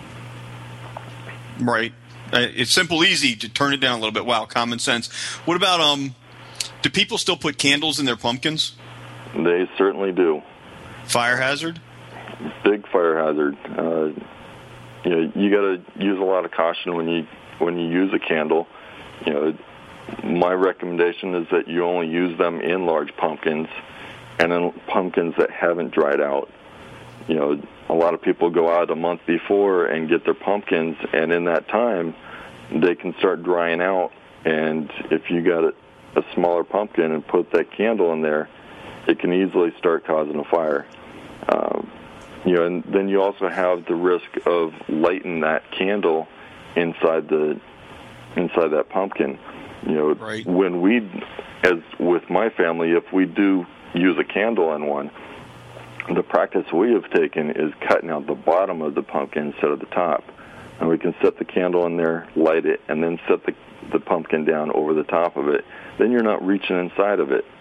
Right. Uh, it's simple, easy to turn it down a little bit. Wow, common sense. What about, um, do people still put candles in their pumpkins?
They certainly do.
Fire hazard?
Big fire hazard. Uh, you know, you got to use a lot of caution when you when you use a candle. You know, my recommendation is that you only use them in large pumpkins, and in pumpkins that haven't dried out. You know, a lot of people go out a month before and get their pumpkins, and in that time, they can start drying out. And if you got a, a smaller pumpkin and put that candle in there, it can easily start causing a fire. Um, you know, and then you also have the risk of lighting that candle inside the inside that pumpkin. You know,
right.
When we, as with my family, if we do use a candle in one, the practice we have taken is cutting out the bottom of the pumpkin instead of the top. And we can set the candle in there, light it, and then set the, the pumpkin down over the top of it. Then you're not reaching inside of it.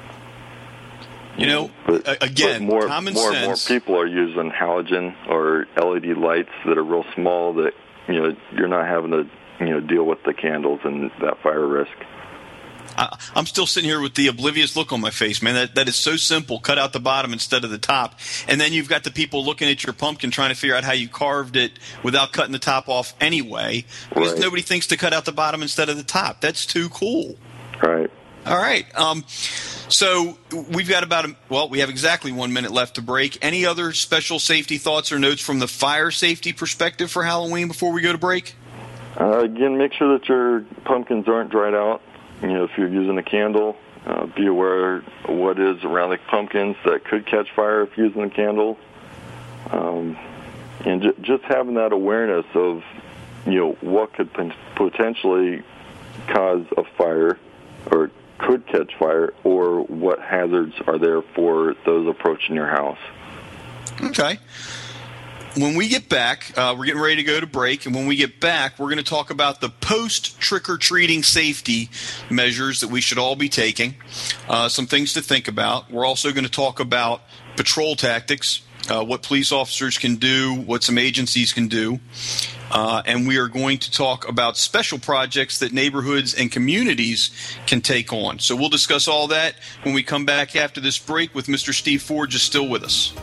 You know,
but,
again,
but more,
common
more
sense.
and more people are using halogen or L E D lights that are real small that, you know, you're not having to, you know, deal with the candles and that fire risk.
I, I'm still sitting here with the oblivious look on my face, man. That that is so simple. Cut out the bottom instead of the top. And then you've got the people looking at your pumpkin trying to figure out how you carved it without cutting the top off anyway. Because
right.
Nobody thinks to cut out the bottom instead of the top. That's too cool.
Right.
All right. Um, so we've got about, a, well, we have exactly one minute left to break. Any other special safety thoughts or notes from the fire safety perspective for Halloween before we go to break?
Uh, again, make sure that your pumpkins aren't dried out. You know, if you're using a candle, uh, be aware of what is around the pumpkins that could catch fire if using a candle. Um, and j- just having that awareness of, you know, what could p- potentially cause a fire or could catch fire, or what hazards are there for those approaching your house.
Okay. When we get back, uh, we're getting ready to go to break, and when we get back, we're going to talk about the post-trick-or-treating safety measures that we should all be taking, uh, some things to think about. We're also going to talk about patrol tactics, uh, what police officers can do, what some agencies can do, uh, and we are going to talk about special projects that neighborhoods and communities can take on. So we'll discuss all that when we come back after this break with Mister Steve Forge is still with us.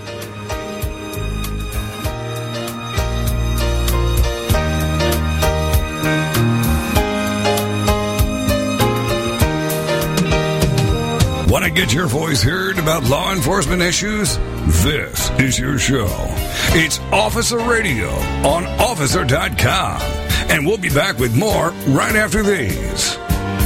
Want to get your voice heard about law enforcement issues? This is your show. It's Officer Radio on officer dot com. And we'll be back with more right after these.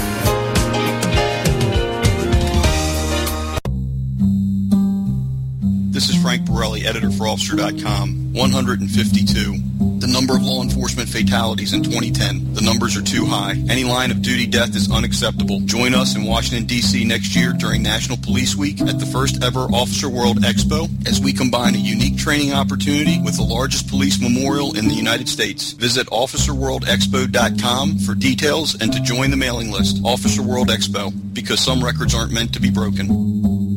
This is Frank Borelli, editor for officer dot com. one hundred fifty-two. The number of law enforcement fatalities in twenty ten. The numbers are too high. Any line of duty death is unacceptable. Join us in Washington, D C next year during National Police Week at the first ever Officer World Expo as we combine a unique training opportunity with the largest police memorial in the United States. Visit officer world expo dot com for details and to join the mailing list. Officer World Expo, because some records aren't meant to be broken.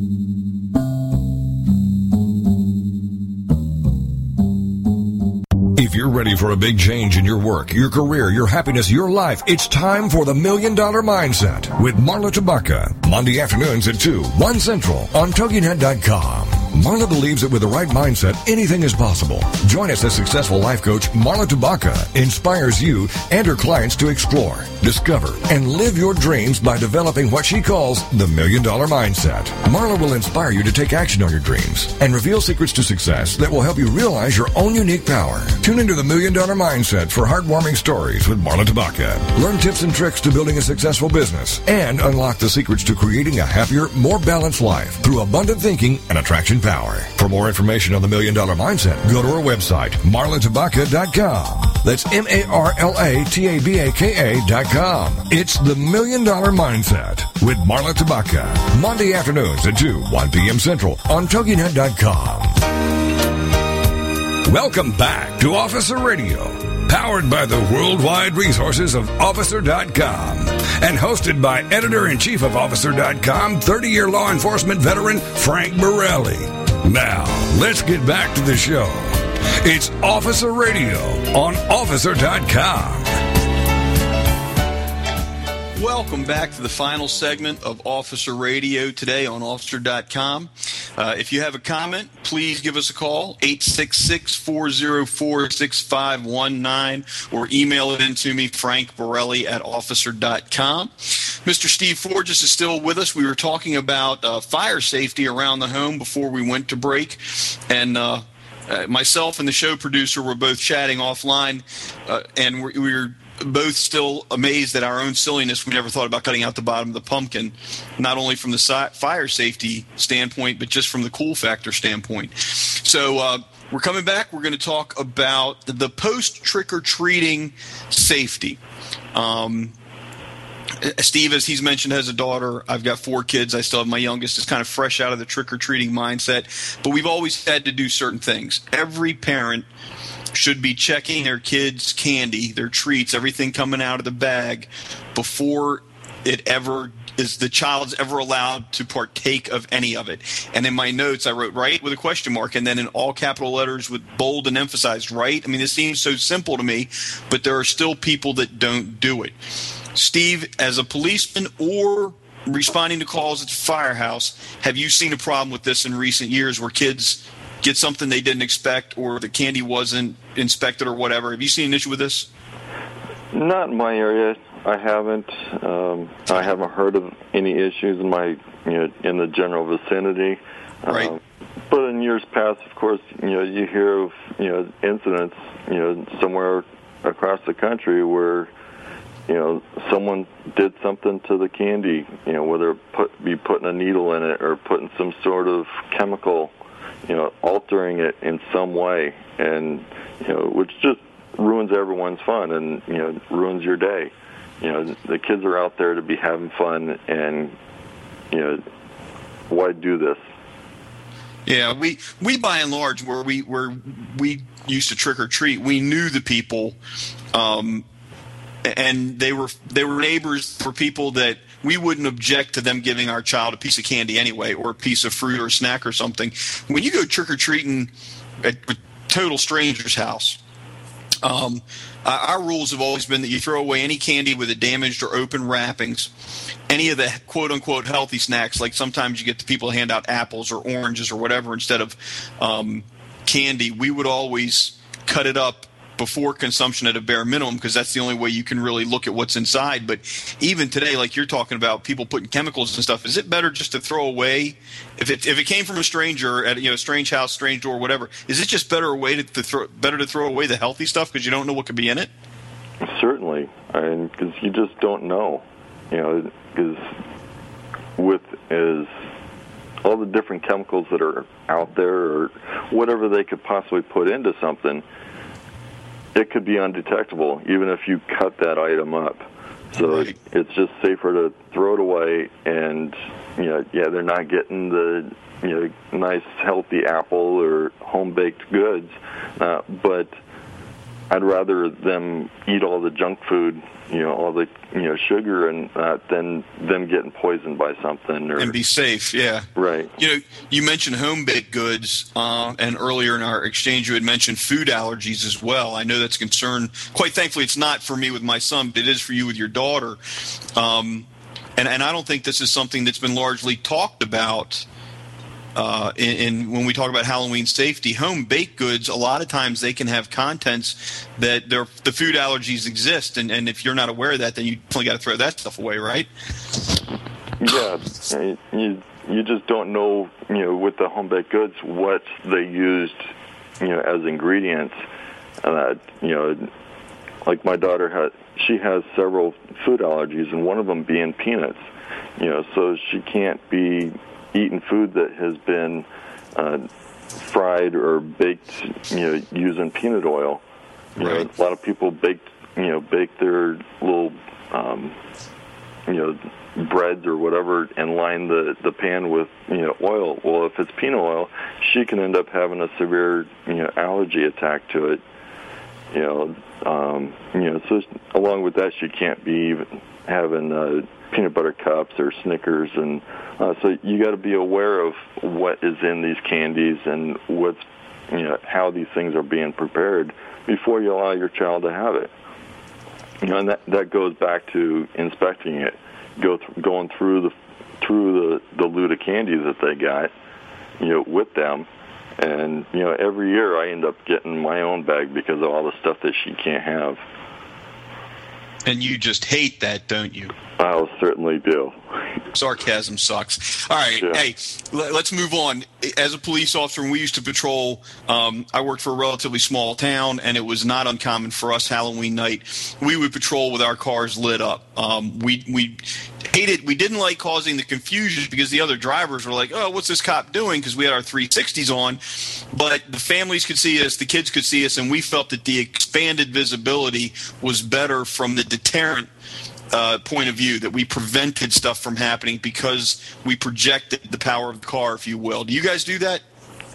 If you're ready for a big change in your work, your career, your happiness, your life, it's time for the Million Dollar Mindset with Marla Tabaka. Monday afternoons at two, one Central on Toginet dot com. Marla believes that with the right mindset, anything is possible. Join us as successful life coach Marla Tabaka inspires you and her clients to explore, discover, and live your dreams by developing what she calls the Million Dollar Mindset. Marla will inspire you to take action on your dreams and reveal secrets to success that will help you realize your own unique power. Tune into the Million Dollar Mindset for heartwarming stories with Marla Tabaka. Learn tips and tricks to building a successful business and unlock the secrets to creating a happier, more balanced life through abundant thinking and attraction power. For more information on the Million Dollar Mindset, go to our website, marla tabaka dot com. That's M A R L A T A B A K A dot com. It's the Million Dollar Mindset with Marla Tabaka. Monday afternoons at two, one p.m. Central on Toginet dot com. Welcome back to Officer Radio, powered by the worldwide resources of officer dot com. and hosted by editor-in-chief of Officer dot com, thirty-year law enforcement veteran Frank Borelli. Now, let's get back to the show. It's Officer Radio on Officer dot com.
Welcome back to the final segment of Officer Radio today on Officer dot com. Uh, if you have a comment, please give us a call, eight six six, four oh four, six five one nine, or email it in to me, Frank Borelli at Officer dot com. Mister Steve Forges is still with us. We were talking about uh, fire safety around the home before we went to break, and uh, uh, myself and the show producer were both chatting offline, uh, and we were both still amazed at our own silliness. We never thought about cutting out the bottom of the pumpkin, not only from the si- fire safety standpoint, but just from the cool factor standpoint. So uh, we're coming back. We're going to talk about the post-trick-or-treating safety. Um, Steve, as he's mentioned, has a daughter. I've got four kids. I still have my youngest is kind of fresh out of the trick-or-treating mindset. But we've always had to do certain things. Every parent should be checking their kids' candy, their treats, everything coming out of the bag before it ever is the child's ever allowed to partake of any of it. And in my notes, I wrote right with a question mark, and then in all capital letters with bold and emphasized right. I mean, this seems so simple to me, but there are still people that don't do it. Steve, as a policeman or responding to calls at the firehouse, have you seen a problem with this in recent years where kids get something they didn't expect, or the candy wasn't inspected or whatever? Have you seen an issue with this?
Not in my area. I haven't. Um, I haven't heard of any issues in my, you know, in the general vicinity.
Right.
Um, but in years past, of course, you know, you hear of, you know, incidents, you know, somewhere across the country where, you know, someone did something to the candy, you know, whether put be putting a needle in it or putting some sort of chemical, you know, altering it in some way, and, you know, which just ruins everyone's fun and, you know, ruins your day. You know, the kids are out there to be having fun, and, you know, why do this?
Yeah, we, we by and large, where we where we used to trick or treat, we knew the people, um, and they were they were neighbors for people that we wouldn't object to them giving our child a piece of candy anyway, or a piece of fruit or a snack or something. When you go trick-or-treating at a total stranger's house, um, our rules have always been that you throw away any candy with a damaged or open wrappings, any of the quote-unquote healthy snacks, like sometimes you get the people hand out apples or oranges or whatever instead of um, candy. We would always cut it up before consumption at a bare minimum, because that's the only way you can really look at what's inside. But even today, like you're talking about people putting chemicals and stuff, is it better just to throw away, if it if it came from a stranger at, you know, a strange house, strange door, whatever, is it just better a way to, to throw better to throw away the healthy stuff because you don't know what could be in it?
Certainly, and because you just don't know, you know, because with is all the different chemicals that are out there or whatever they could possibly put into something, it could be undetectable, even if you cut that item up. So
right.
It's just safer to throw it away, and, you know, yeah, they're not getting the, you know, nice, healthy apple or home-baked goods, uh, but I'd rather them eat all the junk food, you know, all the, you know, sugar and that than them getting poisoned by something. Or,
and be safe, yeah.
Right.
You know, you mentioned home-baked goods, uh, and earlier in our exchange you had mentioned food allergies as well. I know that's a concern. Quite thankfully, it's not for me with my son, but it is for you with your daughter. Um, and, and I don't think this is something that's been largely talked about Uh, in, in when we talk about Halloween safety. Home baked goods, a lot of times they can have contents that the food allergies exist, and, and if you're not aware of that, then you definitely got to throw that stuff away, right?
Yeah, you you just don't know, you know, with the home baked goods what they used, you know, as ingredients. Uh, you know, like my daughter had, she has several food allergies, and one of them being peanuts. You know, so she can't be eating food that has been uh, fried or baked, you know, using peanut oil. You
right.
know, a lot of people bake, you know, bake their little, um, you know, breads or whatever and line the, the pan with, you know, oil. Well, if it's peanut oil, she can end up having a severe, you know, allergy attack to it. You know, um, you know. So along with that, she can't be even having uh, peanut butter cups or Snickers, and uh, so you got to be aware of what is in these candies and what's, you know, how these things are being prepared before you allow your child to have it. You know, and that that goes back to inspecting it, go th- going through the through the the loot of candies that they got, you know, with them. And, you know, every year I end up getting my own bag because of all the stuff that she can't have.
And you just hate that, don't you?
I certainly do.
Sarcasm sucks. All right, yeah. Hey, let's move on. As a police officer, when we used to patrol, um, I worked for a relatively small town, and it was not uncommon for us Halloween night. We would patrol with our cars lit up. Um, we we hated, we didn't like causing the confusion because the other drivers were like, "Oh, what's this cop doing?" Because we had our three sixties on, but the families could see us, the kids could see us, and we felt that the expanded visibility was better from the deterrent Uh, point of view, that we prevented stuff from happening because we projected the power of the car, if you will. Do you guys do that?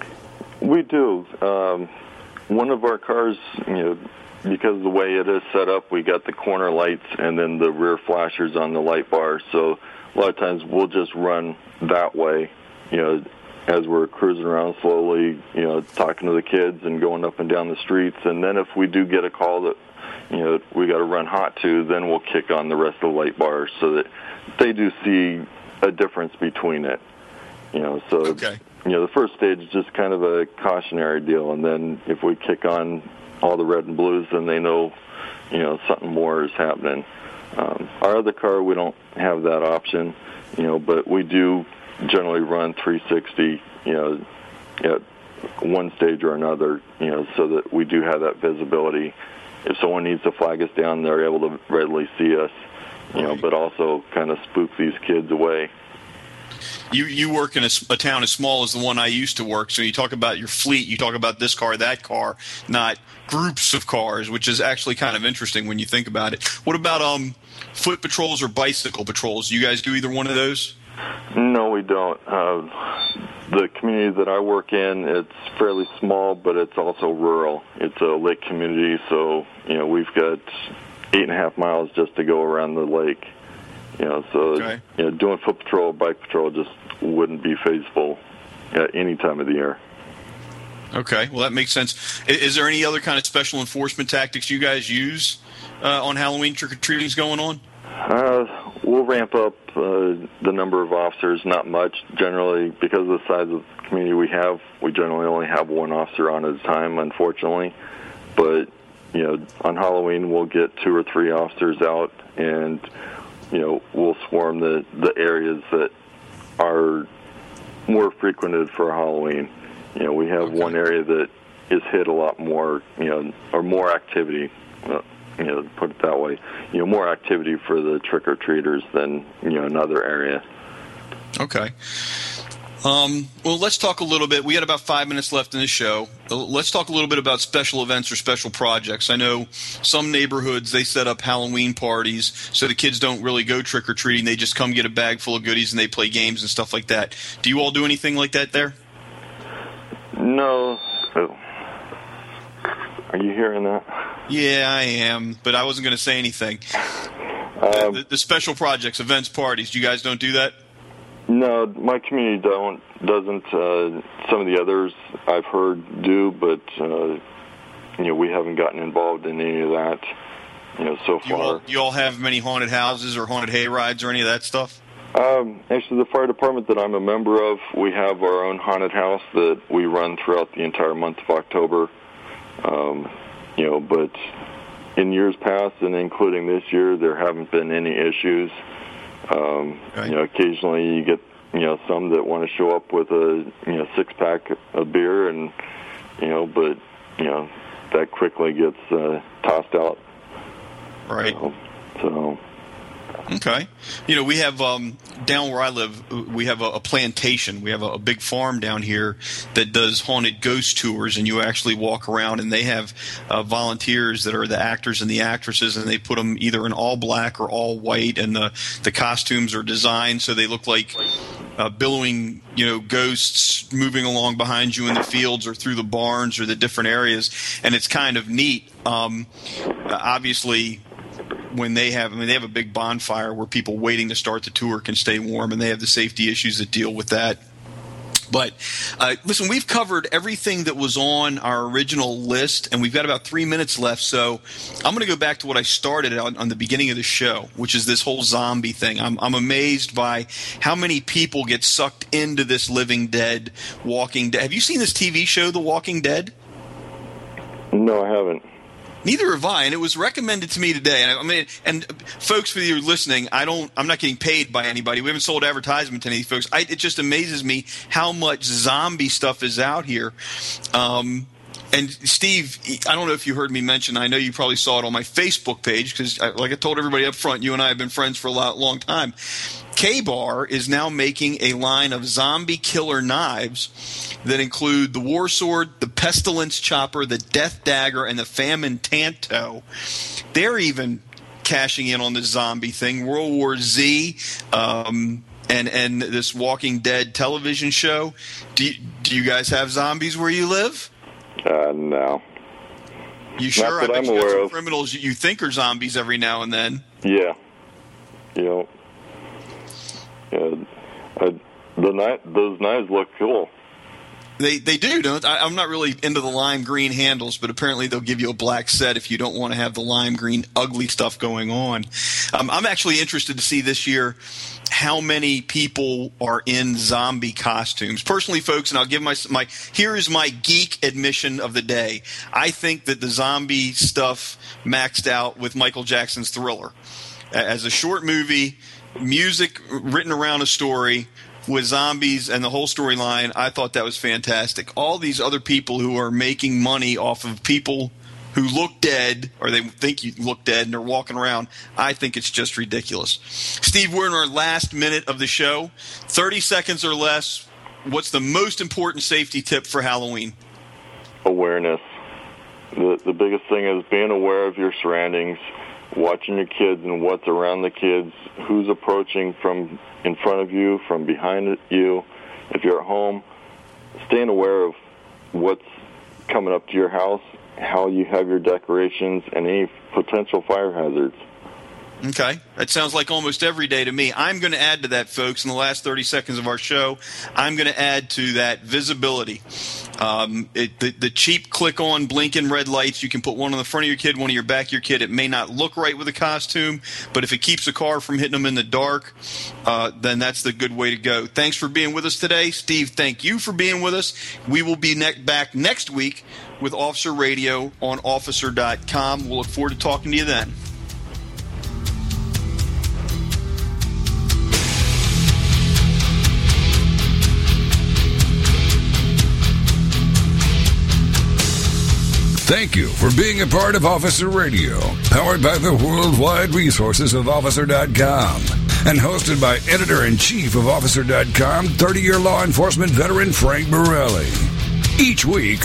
We do. Um, one of our cars, you know, because of the way it is set up, we got the corner lights and then the rear flashers on the light bar. So a lot of times we'll just run that way, you know, as we're cruising around slowly, you know, talking to the kids and going up and down the streets. And then if we do get a call that, you know, we got to run hot to, then we'll kick on the rest of the light bars so that they do see a difference between it. You know, so,
okay.
You know, the first stage is just kind of a cautionary deal, and then if we kick on all the red and blues, then they know, you know, something more is happening. Um, our other car, we don't have that option, you know, but we do generally run three sixty, you know, at one stage or another, you know, so that we do have that visibility. If someone needs to flag us down, they're able to readily see us, you know, but also kind of spook these kids away.
You you work in a, a town as small as the one I used to work, so you talk about your fleet, you talk about this car, that car, not groups of cars, which is actually kind of interesting when you think about it. What about um foot patrols or bicycle patrols? Do you guys do either one of those?
No, we don't. Uh, the community that I work in, it's fairly small, but it's also rural. It's a lake community, so, you know, we've got eight and a half miles just to go around the lake. You know, so,
okay.
you know, doing foot patrol or bike patrol just wouldn't be feasible at any time of the year.
Okay, well, that makes sense. Is, is there any other kind of special enforcement tactics you guys use uh, on Halloween trick-or-treatings going on?
Uh, we'll ramp up uh, the number of officers, not much. Generally, because of the size of the community we have, we generally only have one officer on at a time, unfortunately. But, you know, on Halloween, we'll get two or three officers out, and, you know, we'll swarm the, the areas that are more frequented for Halloween. You know, we have
okay.
one area that is hit a lot more, you know, or more activity. Uh, You know, put it that way. You know, more activity for the trick-or-treaters than, you know, another area.
Okay. Um, well, let's talk a little bit. We had about five minutes left in the show. Let's talk a little bit about special events or special projects. I know some neighborhoods, they set up Halloween parties so the kids don't really go trick-or-treating. They just come get a bag full of goodies and they play games and stuff like that. Do you all do anything like that there?
No. Oh. Are you hearing that?
Yeah, I am, but I wasn't going to say anything.
Um,
the, the special projects, events, parties, you guys don't do that?
No, my community don't doesn't. Uh, some of the others I've heard do, but uh, you know, we haven't gotten involved in any of that. You know, so
You
far.
all, you all have many haunted houses or haunted hay rides or any of that stuff?
Um, actually, the fire department that I'm a member of, we have our own haunted house that we run throughout the entire month of October. Um, you know, but in years past, and including this year, there haven't been any issues. Um,
okay.
You know, occasionally you get, you know, some that want to show up with a, you know, six-pack of beer, and, you know, but, you know, that quickly gets uh, tossed out.
Right.
So, so.
Okay. You know, we have um, down where I live, we have a, a plantation. We have a, a big farm down here that does haunted ghost tours, and you actually walk around, and they have uh, volunteers that are the actors and the actresses, and they put them either in all black or all white, and the, the costumes are designed so they look like uh, billowing, you know, ghosts moving along behind you in the fields or through the barns or the different areas, and it's kind of neat. Um, obviously, when they have, I mean, they have a big bonfire where people waiting to start the tour can stay warm, and they have the safety issues that deal with that. But uh, listen, we've covered everything that was on our original list, and we've got about three minutes left. So I'm going to go back to what I started on, on the beginning of the show, which is this whole zombie thing. I'm, I'm amazed by how many people get sucked into this Living Dead, Walking Dead. Have you seen this T V show, The Walking Dead?
No, I haven't.
Neither have I, and it was recommended to me today. And I mean, and folks, for you listening, I don't, I'm not getting paid by anybody. We haven't sold advertisement to any of these folks. I, it just amazes me how much zombie stuff is out here. Um, and Steve, I don't know if you heard me mention. I know you probably saw it on my Facebook page because, like I told everybody up front, you and I have been friends for a lot, long time. K-Bar is now making a line of zombie killer knives that include the War Sword, the Pestilence Chopper, the Death Dagger, and the Famine Tanto. They're even cashing in on the zombie thing. World War Z um, and and this Walking Dead television show. Do you, do you guys have zombies where you live?
Uh, no.
You sure? I bet
I'm
you got
aware
some
of.
criminals you think are zombies every now and then.
Yeah. You know. Yeah, uh, the knife, those knives look cool.
They they do, don't I, I'm not really into the lime green handles, but apparently they'll give you a black set if you don't want to have the lime green ugly stuff going on. Um, I'm actually interested to see this year how many people are in zombie costumes. Personally, folks, and I'll give my my here is my geek admission of the day. I think that the zombie stuff maxed out with Michael Jackson's Thriller as a short movie. Music written around a story with zombies and the whole storyline. I thought that was fantastic. All these other people who are making money off of people who look dead, or they think you look dead, and they're walking around, I think it's just ridiculous. Steve, we're in our last minute of the show. thirty seconds or less. What's the most important safety tip for Halloween?
Awareness. The, the biggest thing is being aware of your surroundings, watching your kids and what's around the kids, who's approaching from in front of you, from behind you. If you're at home, staying aware of what's coming up to your house, how you have your decorations, and any potential fire hazards.
Okay. That sounds like almost every day to me. I'm going to add to that, folks, in the last thirty seconds of our show. I'm going to add to that visibility. Um, it, the, the cheap click-on blinking red lights, you can put one on the front of your kid, one on your back of your kid. It may not look right with a costume, but if it keeps a car from hitting them in the dark, uh, then that's the good way to go. Thanks for being with us today. Steve, thank you for being with us. We will be ne- back next week with Officer Radio on officer dot com. We'll look forward to talking to you then.
Thank you for being a part of Officer Radio, powered by the worldwide resources of officer dot com, and hosted by Editor-in-Chief of officer dot com, thirty-year law enforcement veteran Frank Borelli. Each week,